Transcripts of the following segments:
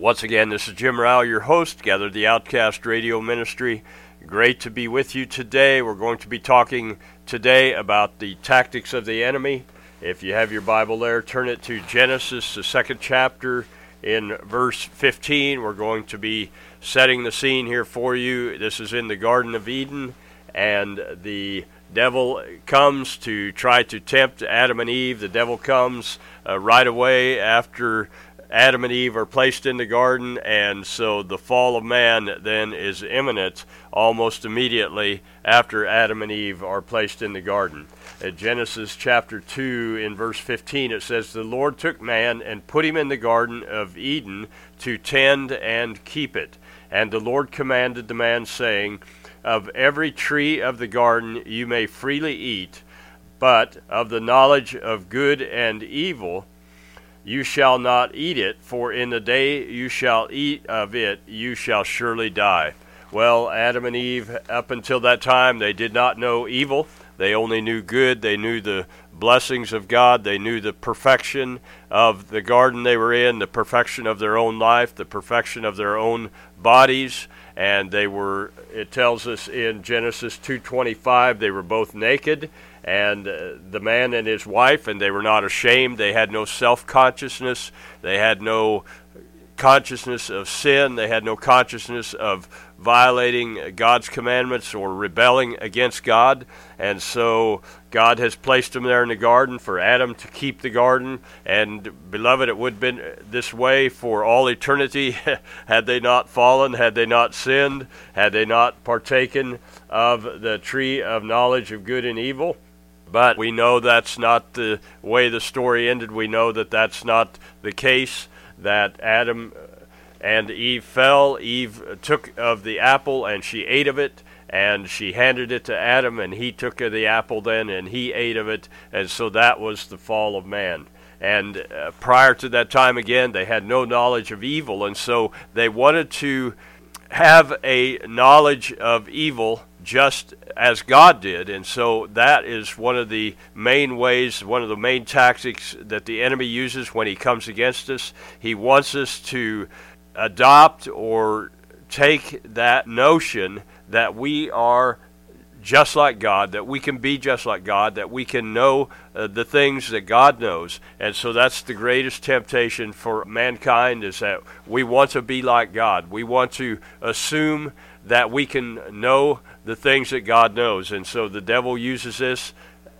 Once again, this is Jim Rao, your host, Gather the Outcast Radio Ministry. Great to be with you today. We're going to be talking today about the tactics of the enemy. If you have your Bible there, turn it to Genesis, the second chapter, in verse 15. We're going to be setting the scene here for you. This is in the Garden of Eden, and the devil comes to try to tempt Adam and Eve. The devil comes right away after Adam and Eve are placed in the garden, and so the fall of man then is imminent almost immediately after Adam and Eve are placed in the garden. At Genesis chapter 2 in verse 15 it says, "The Lord took man and put him in the garden of Eden to tend and keep it. And the Lord commanded the man, saying, Of every tree of the garden you may freely eat, but of the knowledge of good and evil you shall not eat it, for in the day you shall eat of it, you shall surely die." Well, Adam and Eve, up until that time, they did not know evil. They only knew good. They knew the blessings of God. They knew the perfection of the garden they were in, the perfection of their own life, the perfection of their own bodies. And they were, it tells us in Genesis 2:25, they were both naked, and the man and his wife, and they were not ashamed. They had no self-consciousness. They had no consciousness of sin. They had no consciousness of violating God's commandments or rebelling against God. And so God has placed them there in the garden for Adam to keep the garden. And beloved, it would have been this way for all eternity had they not fallen, had they not sinned, had they not partaken of the tree of knowledge of good and evil. But we know that's not the way the story ended. We know that that's not the case, that Adam and Eve fell. Eve took of the apple and she ate of it, and she handed it to Adam, and he took of the apple then and he ate of it, and so that was the fall of man. And prior to that time, again, they had no knowledge of evil, and so they wanted to have a knowledge of evil just as God did. And so that is one of the main ways, one of the main tactics that the enemy uses when he comes against us. He wants us to adopt or take that notion that we are just like God, that we can be just like God, that we can know the things that God knows. And so that's the greatest temptation for mankind, is that we want to be like God. We want to assume that we can know the things that God knows. And so the devil uses this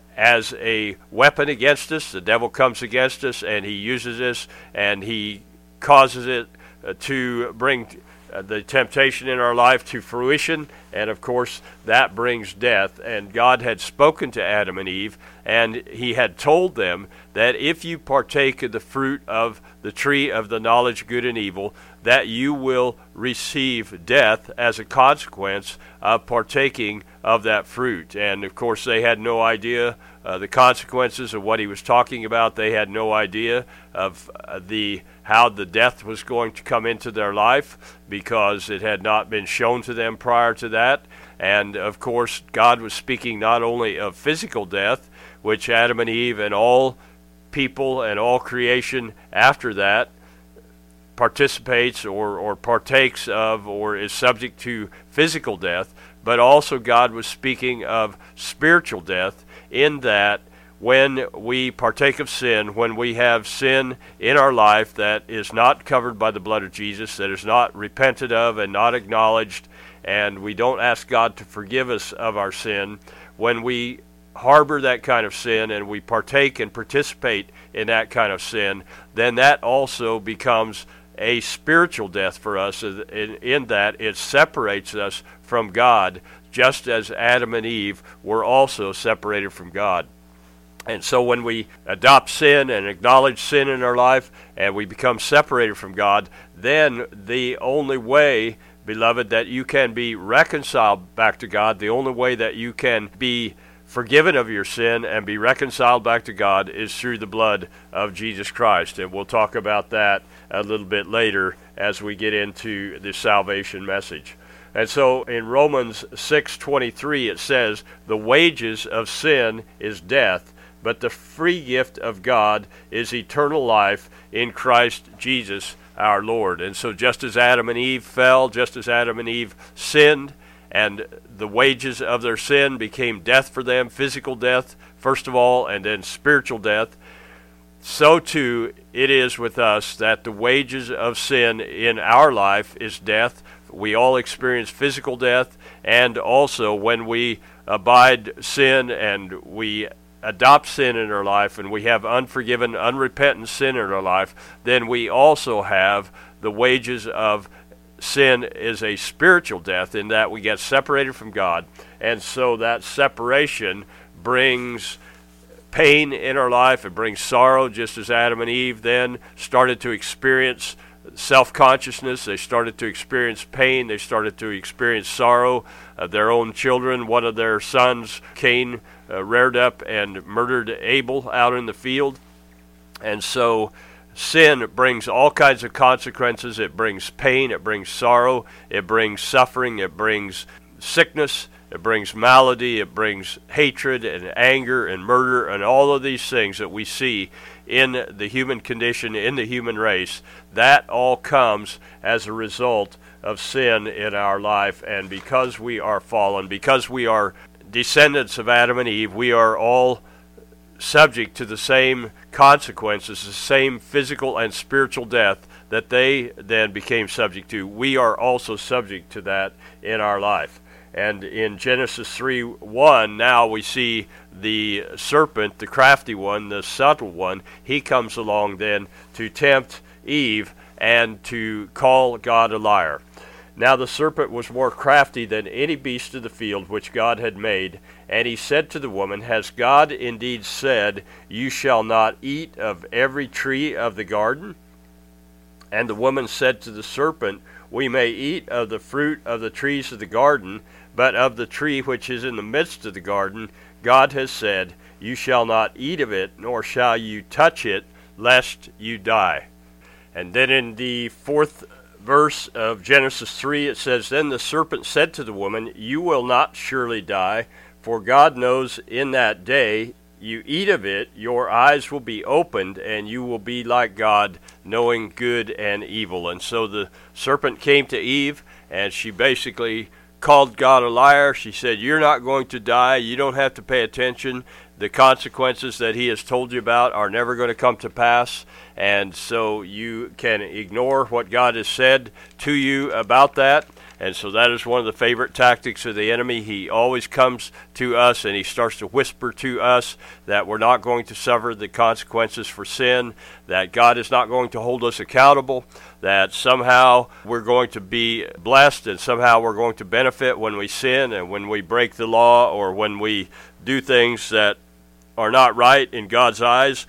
as a weapon against us. The devil comes against us, and he uses this, and he causes it to bring the temptation in our life to fruition, and of course that brings death. And God had spoken to Adam and Eve, and he had told them that if you partake of the fruit of the tree of the knowledge of good and evil, that you will receive death as a consequence of partaking of that fruit. And of course they had no idea the consequences of what he was talking about. They had no idea of how the death was going to come into their life, because it had not been shown to them prior to that. And of course God was speaking not only of physical death, which Adam and Eve and all people and all creation after that participates or partakes of, or is subject to physical death, but also God was speaking of spiritual death, in that when we partake of sin, when we have sin in our life that is not covered by the blood of Jesus, that is not repented of and not acknowledged, and we don't ask God to forgive us of our sin, when we harbor that kind of sin and we partake and participate in that kind of sin, then that also becomes a spiritual death for us, in that it separates us from God, just as Adam and Eve were also separated from God. And so when we adopt sin and acknowledge sin in our life, and we become separated from God, then the only way, beloved, that you can be reconciled back to God, the only way that you can be forgiven of your sin and be reconciled back to God, is through the blood of Jesus Christ. And we'll talk about that a little bit later as we get into the salvation message. And so in Romans 6:23 it says, "The wages of sin is death, but the free gift of God is eternal life in Christ Jesus our Lord. And so just as Adam and Eve fell, just as Adam and Eve sinned, and the wages of their sin became death for them, physical death, first of all, and then spiritual death, so too it is with us that the wages of sin in our life is death. We all experience physical death, and also when we abide sin and we adopt sin in our life and we have unforgiven, unrepentant sin in our life, then we also have the wages of sin is a spiritual death, in that we get separated from God. And so that separation brings pain in our life. It brings sorrow, just as Adam and Eve then started to experience self-consciousness. They started to experience pain. They started to experience sorrow. Their own children, one of their sons, Cain, reared up and murdered Abel out in the field. And so sin brings all kinds of consequences. It brings pain, it brings sorrow, it brings suffering, it brings sickness, it brings malady, it brings hatred and anger and murder and all of these things that we see in the human condition, in the human race. That all comes as a result of sin in our life. And because we are fallen, because we are descendants of Adam and Eve, we are all subject to the same consequences, the same physical and spiritual death that they then became subject to. We are also subject to that in our life. And in Genesis 3:1, now we see the serpent, the crafty one, the subtle one. He comes along then to tempt Eve and to call God a liar. Now the serpent was more crafty than any beast of the field which God had made. And he said to the woman, Has God indeed said, You shall not eat of every tree of the garden? And the woman said to the serpent, We may eat of the fruit of the trees of the garden, but of the tree which is in the midst of the garden, God has said, You shall not eat of it, nor shall you touch it, lest you die. And then in the 4th verse of Genesis 3, it says, Then the serpent said to the woman, You will not surely die, for God knows in that day you eat of it, your eyes will be opened, and you will be like God, knowing good and evil. And so the serpent came to Eve, and she basically called God a liar. She said, You're not going to die. You don't have to pay attention. The consequences that he has told you about are never going to come to pass. And so you can ignore what God has said to you about that. And so that is one of the favorite tactics of the enemy. He always comes to us and he starts to whisper to us that we're not going to suffer the consequences for sin, that God is not going to hold us accountable, that somehow we're going to be blessed and somehow we're going to benefit when we sin and when we break the law or when we do things that are not right in God's eyes.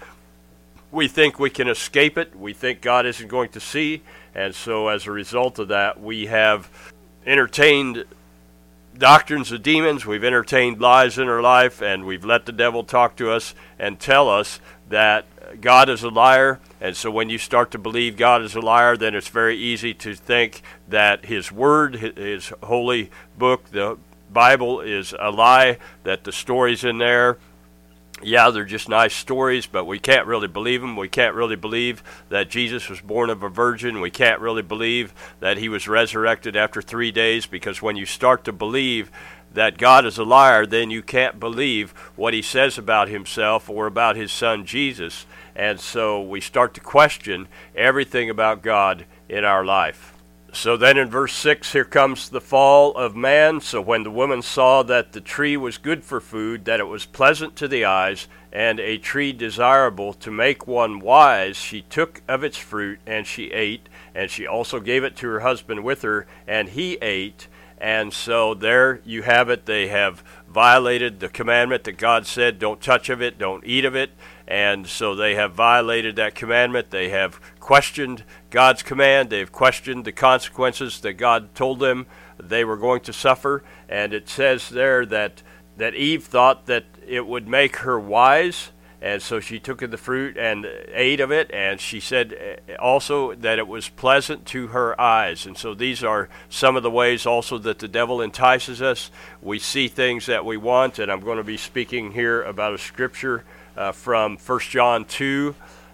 We think we can escape it. We think God isn't going to see. And so as a result of that, we have entertained doctrines of demons, we've entertained lies in our life, and we've let the devil talk to us and tell us that God is a liar. And so when you start to believe God is a liar, then it's very easy to think that his word, his holy book, the Bible, is a lie, that the stories in there, yeah, they're just nice stories, but we can't really believe them. We can't really believe that Jesus was born of a virgin. We can't really believe that he was resurrected after 3 days, because when you start to believe that God is a liar, then you can't believe what he says about himself or about his son Jesus. And so we start to question everything about God in our life. So then in verse 6, here comes the fall of man. So when the woman saw that the tree was good for food, that it was pleasant to the eyes, and a tree desirable to make one wise, she took of its fruit, and she ate, and she also gave it to her husband with her, and he ate. And so there you have it. They have violated the commandment that God said, don't touch of it, don't eat of it. And so they have violated that commandment. They have questioned God's command. They've questioned the consequences that God told them they were going to suffer. And it says there that Eve thought that it would make her wise. And so she took of the fruit and ate of it, and she said also that it was pleasant to her eyes. And so these are some of the ways also that the devil entices us. We see things that we want, and I'm going to be speaking here about a scripture from 1 John 2,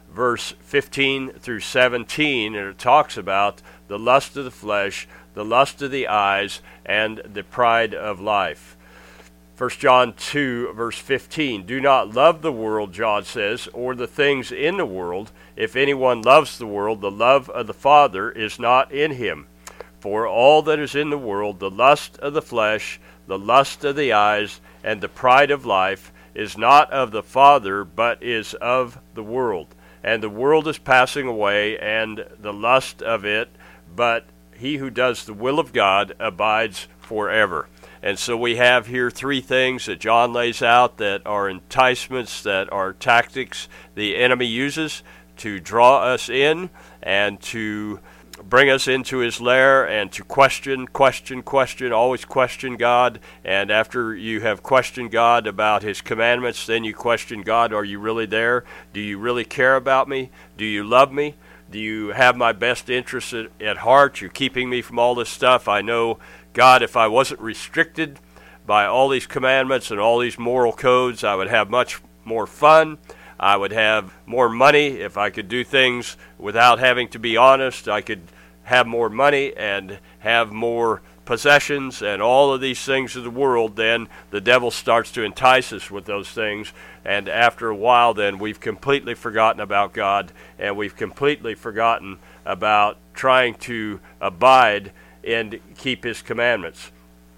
verse 15 through 17, and it talks about the lust of the flesh, the lust of the eyes, and the pride of life. 1 John 2, verse 15, do not love the world, John says, or the things in the world. If anyone loves the world, the love of the Father is not in him. For all that is in the world, the lust of the flesh, the lust of the eyes, and the pride of life, is not of the Father, but is of the world. And the world is passing away, and the lust of it, but he who does the will of God abides forever. And so we have here three things that John lays out that are enticements, that are tactics the enemy uses to draw us in and to bring us into his lair and to question, always question God. And after you have questioned God about his commandments, then you question God, are you really there? Do you really care about me? Do you love me? Do you have my best interests at heart? You're keeping me from all this stuff. I know, God, if I wasn't restricted by all these commandments and all these moral codes, I would have much more fun. I would have more money. If I could do things without having to be honest, I could have more money and have more possessions and all of these things of the world. Then the devil starts to entice us with those things. And after a while, then we've completely forgotten about God, and we've completely forgotten about trying to abide and keep his commandments.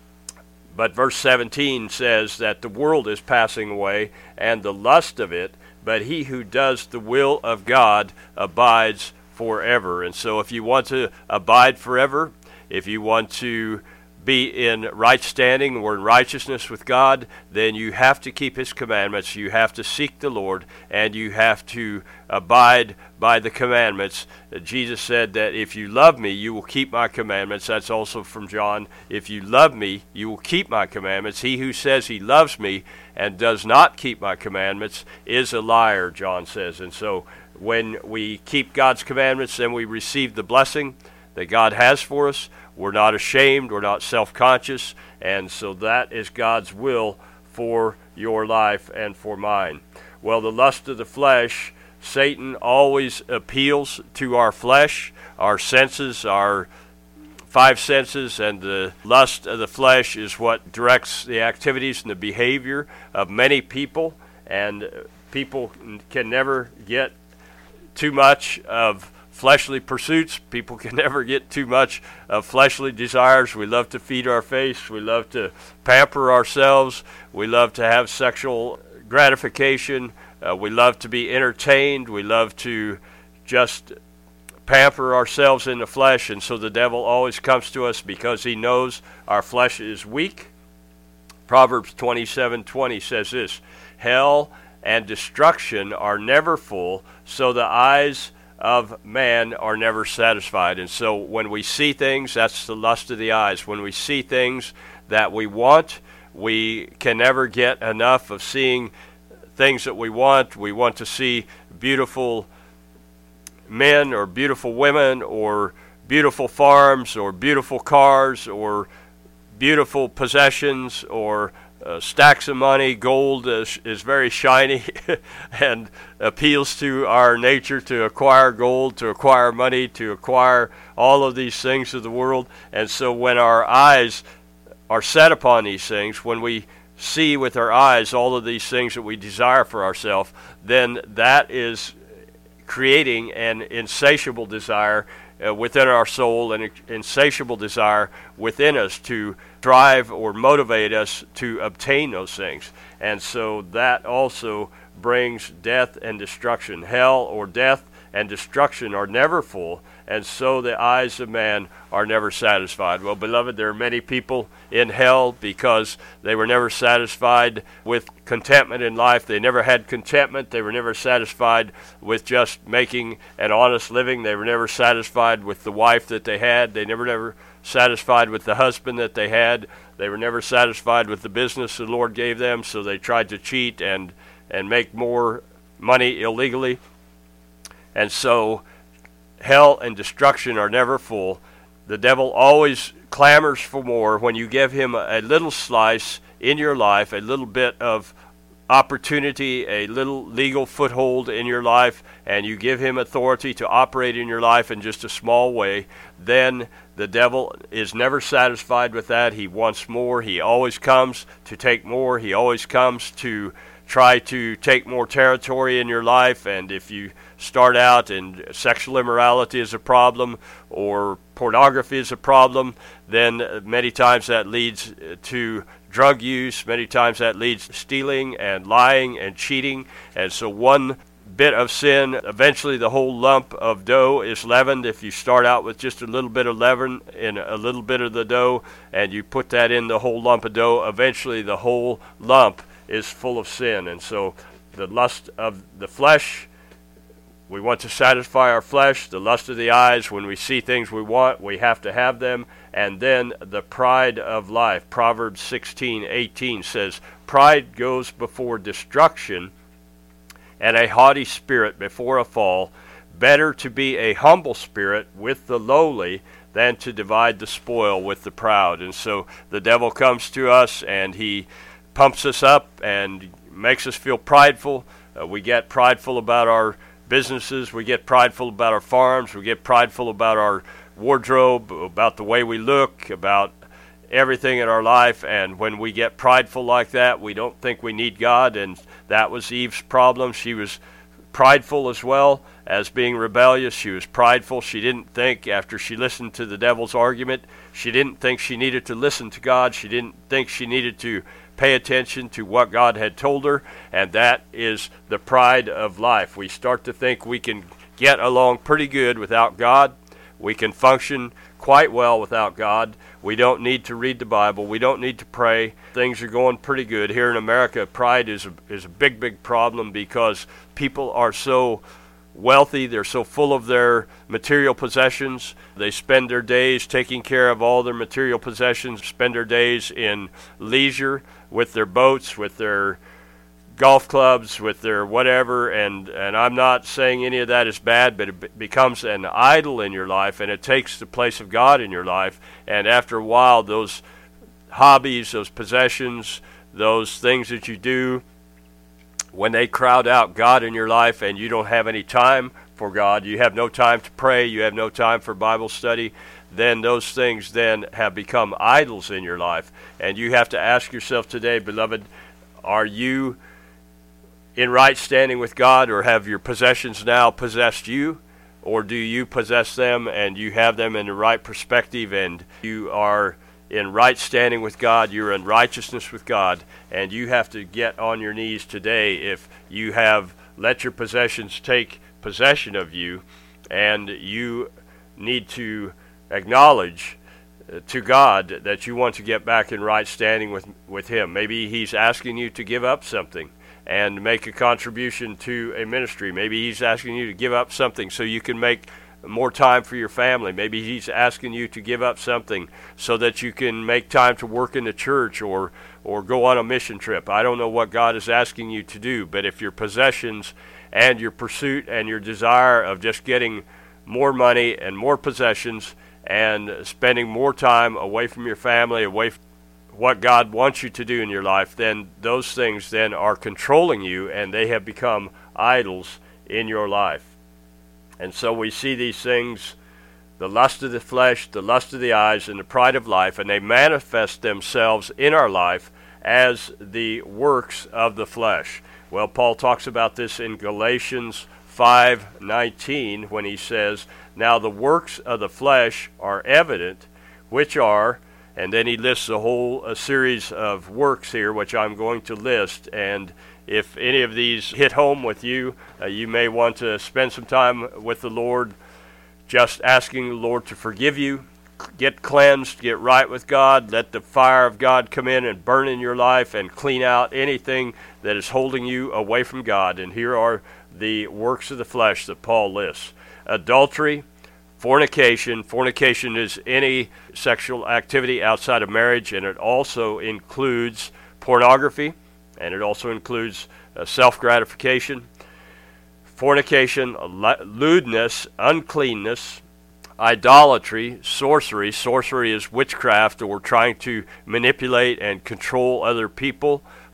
But verse 17 says that the world is passing away and the lust of it, but he who does the will of God abides forever. And so if you want to abide forever, if you want to be in right standing or in righteousness with God, then you have to keep his commandments, you have to seek the Lord, and you have to abide by the commandments. Jesus said that if you love me, you will keep my commandments. That's also from John. If you love me, you will keep my commandments. He who says he loves me and does not keep my commandments is a liar, John says. And so when we keep God's commandments, then we receive the blessing that God has for us. We're not ashamed, we're not self-conscious, and so that is God's will for your life and for mine. Well, the lust of the flesh, Satan always appeals to our flesh, our senses, our five senses, and the lust of the flesh is what directs the activities and the behavior of many people, and people can never get too much of fleshly pursuits. People can never get too much of fleshly desires. We love to feed our face. We love to pamper ourselves. We love to have sexual gratification. We love to be entertained. We love to just pamper ourselves in the flesh. And so the devil always comes to us because he knows our flesh is weak. Proverbs 27:20 says this, hell and destruction are never full, so the eyes of man are never satisfied. And so when we see things, that's the lust of the eyes. When we see things that we want, we can never get enough of seeing things that we want. We want to see beautiful men or beautiful women or beautiful farms or beautiful cars or beautiful possessions or stacks of money. Gold is very shiny and appeals to our nature to acquire gold, to acquire money, to acquire all of these things of the world. And so when our eyes are set upon these things, when we see with our eyes all of these things that we desire for ourselves, then that is creating an insatiable desire within our soul, an insatiable desire within us to drive or motivate us to obtain those things. And so that also brings death and destruction. Hell or death and destruction are never full, and so the eyes of man are never satisfied. Well, beloved, there are many people in hell because they were never satisfied with contentment in life. They never had contentment. They were never satisfied with just making an honest living. They were never satisfied with the wife that they had. They never satisfied with the husband that they had. They were never satisfied with the business the Lord gave them, so they tried to cheat and make more money illegally. And so hell and destruction are never full. The devil always clamors for more. When you give him a little slice in your life, a little bit of opportunity, a little legal foothold in your life, and you give him authority to operate in your life in just a small way, then the devil is never satisfied with that. He wants more. He always comes to take more. He always comes to try to take more territory in your life. And if you start out and sexual immorality is a problem or pornography is a problem, then many times that leads to drug use. Many times that leads to stealing and lying and cheating. And so one bit of sin, eventually the whole lump of dough is leavened. If you start out with just a little bit of leaven in a little bit of the dough and you put that in the whole lump of dough, eventually the whole lump is full of sin. And so the lust of the flesh, we want to satisfy our flesh. The lust of the eyes, when we see things we want, we have to have them. And then the pride of life. Proverbs 16:18 says, "Pride goes before destruction, and a haughty spirit before a fall. Better to be a humble spirit with the lowly than to divide the spoil with the proud." And so the devil comes to us and he pumps us up and makes us feel prideful. We get prideful about our businesses. We get prideful about our farms. We get prideful about our wardrobe, about the way we look, about everything in our life. And when we get prideful like that, we don't think we need God. And that was Eve's problem. She was prideful as well as being rebellious. She was prideful. She didn't think, after she listened to the devil's argument, she didn't think she needed to listen to God. She didn't think she needed to pay attention to what God had told her. And that is the pride of life. We start to think we can get along pretty good without God. We can function quite well without God. We don't need to read the Bible. We don't need to pray. Things are going pretty good. Here in America, pride is a big, big problem because people are so wealthy. They're so full of their material possessions. They spend their days taking care of all their material possessions, spend their days in leisure with their boats, with their golf clubs, with their whatever, and I'm not saying any of that is bad, but it becomes an idol in your life, and it takes the place of God in your life. And after a while, those hobbies, those possessions, those things that you do, when they crowd out God in your life and you don't have any time for God, you have no time to pray, you have no time for Bible study, then those things then have become idols in your life. And you have to ask yourself today, beloved, are you in right standing with God, or have your possessions now possessed you? Or do you possess them and you have them in the right perspective and you are in right standing with God, you're in righteousness with God, and you have to get on your knees today if you have let your possessions take possession of you, and you need to acknowledge to God that you want to get back in right standing with Him. Maybe He's asking you to give up something and make a contribution to a ministry. Maybe He's asking you to give up something so you can make more time for your family. Maybe He's asking you to give up something so that you can make time to work in the church or go on a mission trip. I don't know what God is asking you to do, but if your possessions and your pursuit and your desire of just getting more money and more possessions and spending more time away from your family, away from what God wants you to do in your life, then those things then are controlling you and they have become idols in your life. And so we see these things, the lust of the flesh, the lust of the eyes, and the pride of life, and they manifest themselves in our life as the works of the flesh. Well, Paul talks about this in Galatians 5:19 when he says, "Now the works of the flesh are evident, which are," and then he lists a series of works here, which I'm going to list. And if any of these hit home with you, you may want to spend some time with the Lord, just asking the Lord to forgive you, get cleansed, get right with God, let the fire of God come in and burn in your life and clean out anything that is holding you away from God. And here are the works of the flesh that Paul lists: adultery, fornication. Fornication is any sexual activity outside of marriage, and it also includes pornography, and it also includes self-gratification. Fornication, lewdness, uncleanness, idolatry, sorcery. Sorcery is witchcraft or trying to manipulate and control other people.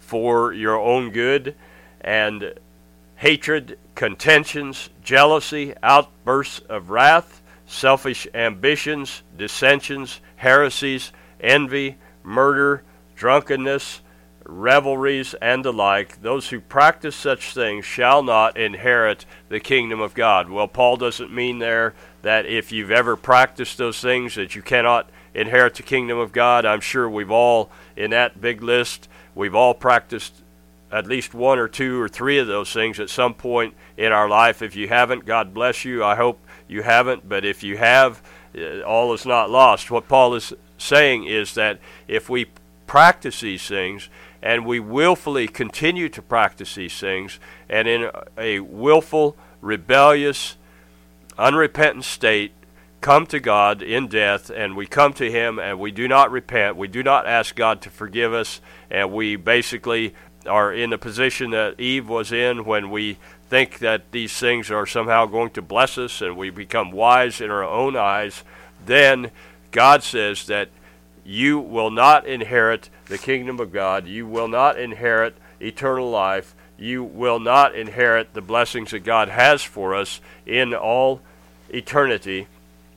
for your own good, and hatred, contentions, jealousy, outbursts of wrath, selfish ambitions, dissensions, heresies, envy, murder, drunkenness, revelries, and the like. Those who practice such things shall not inherit the kingdom of God. Well, Paul doesn't mean there that if you've ever practiced those things that you cannot inherit the kingdom of God. I'm sure we've all, in that big list, we've all practiced at least one or two or three of those things at some point in our life. If you haven't, God bless you. I hope you haven't, but if you have, all is not lost. What Paul is saying is that if we practice these things, and we willfully continue to practice these things, and in a willful, rebellious, unrepentant state, come to God in death, and we come to Him, and we do not repent, we do not ask God to forgive us, and we basically are in the position that Eve was in when we think that these things are somehow going to bless us, and we become wise in our own eyes, then God says that you will not inherit the kingdom of God. You will not inherit eternal life. You will not inherit the blessings that God has for us in all eternity,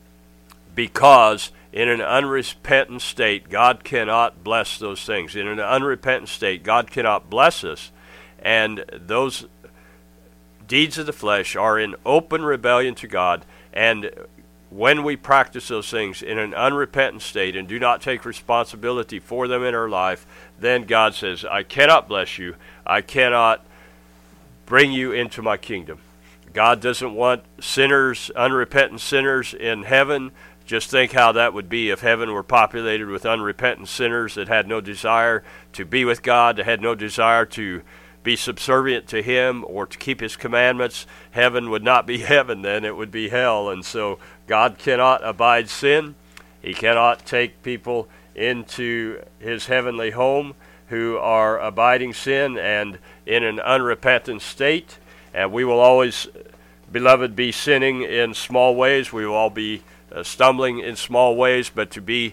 because in an unrepentant state, God cannot bless those things. In an unrepentant state, God cannot bless us. And those deeds of the flesh are in open rebellion to God. And when we practice those things in an unrepentant state and do not take responsibility for them in our life, then God says, I cannot bless you. I cannot bring you into my kingdom. God doesn't want sinners, unrepentant sinners in heaven. Just think how that would be if heaven were populated with unrepentant sinners that had no desire to be with God, that had no desire to be subservient to Him or to keep His commandments. Heaven would not be heaven then, it would be hell. And so God cannot abide sin. He cannot take people into His heavenly home who are abiding sin and in an unrepentant state. And we will always, beloved, be sinning in small ways. We will all be stumbling in small ways, but to be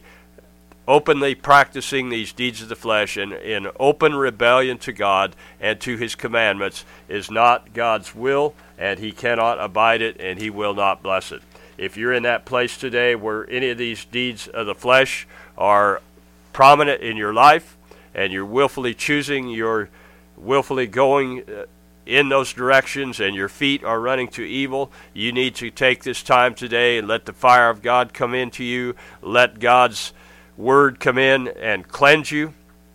openly practicing these deeds of the flesh and in open rebellion to God and to His commandments is not God's will, and He cannot abide it, and He will not bless it. If you're in that place today where any of these deeds of the flesh are prominent in your life, and you're willfully choosing, you're willfully going in those directions, and your feet are running to evil, you need to take this time today and let the fire of God come into you. Let God's Word come in and cleanse you.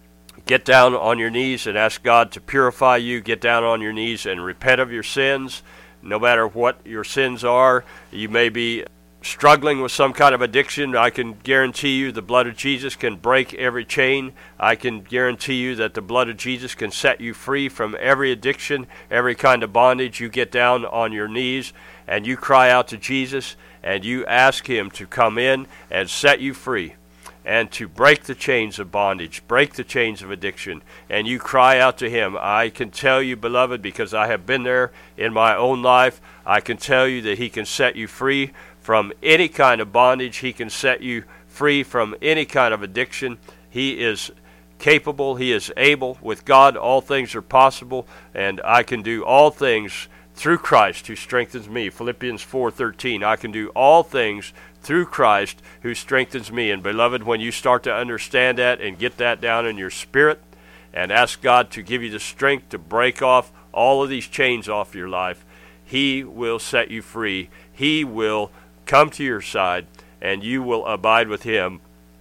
Get down on your knees and ask God to purify you. Get down on your knees and repent of your sins. No matter what your sins are, you may be struggling with some kind of addiction. I can guarantee you the blood of Jesus can break every chain. I can guarantee you that the blood of Jesus can set you free from every addiction, every kind of bondage. You get down on your knees and you cry out to Jesus and you ask Him to come in and set you free and to break the chains of bondage, break the chains of addiction. And you cry out to Him. I can tell you, beloved, because I have been there in my own life, I can tell you that He can set you free from any kind of bondage. He can set you free from any kind of addiction. He is capable. He is able. With God, all things are possible, and I can do all things through Christ who strengthens me. Philippians 4:13. I can do all things through Christ who strengthens me. And beloved, when you start to understand that and get that down in your spirit and ask God to give you the strength to break off all of these chains off your life, He will set you free. He will come to your side, and you will abide with Him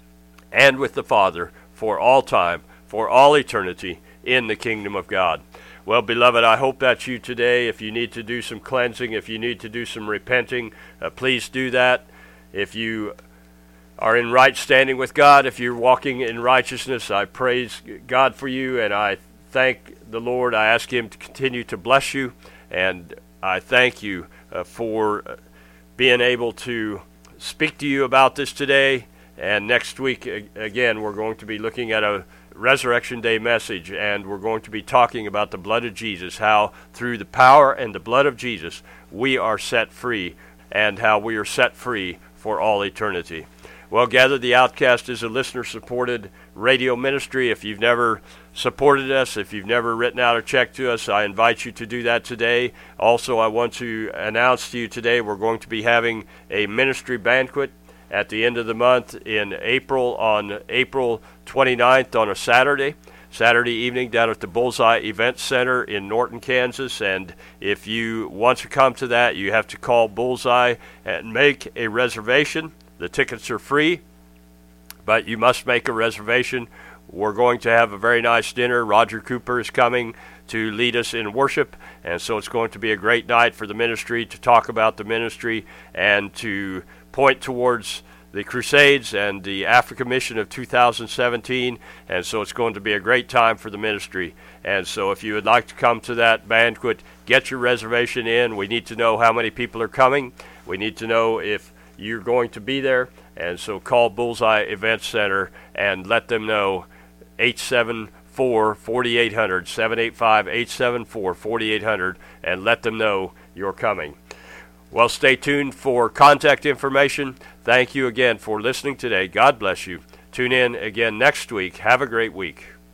and with the Father for all time, for all eternity, in the kingdom of God. Well, beloved, I hope that's you today. If you need to do some cleansing, if you need to do some repenting, please do that. If you are in right standing with God, if you're walking in righteousness, I praise God for you, and I thank the Lord. I ask Him to continue to bless you, and I thank you for being able to speak to you about this today. And next week, again, we're going to be looking at a Resurrection Day message, and we're going to be talking about the blood of Jesus, how through the power and the blood of Jesus we are set free, and how we are set free for all eternity. Well, Gather the Outcast is a listener-supported radio ministry. If you've never supported us, if you've never written out a check to us, I invite you to do that today. Also, I want to announce to you today we're going to be having a ministry banquet at the end of the month in April, on April 29th on a Saturday evening down at the Bullseye Event Center in Norton, Kansas. And if you want to come to that, you have to call Bullseye and make a reservation. The tickets are free, but you must make a reservation. We're going to have a very nice dinner. Roger Cooper is coming to lead us in worship, and so it's going to be a great night for the ministry to talk about the ministry and to point towards the Crusades and the Africa Mission of 2017, and so it's going to be a great time for the ministry. And so if you would like to come to that banquet, get your reservation in. We need to know how many people are coming. We need to know if you're going to be there, and so call Bullseye Event Center and let them know. 874-4800, 785-874-4800, and let them know you're coming. Well, stay tuned for contact information. Thank you again for listening today. God bless you. Tune in again next week. Have a great week.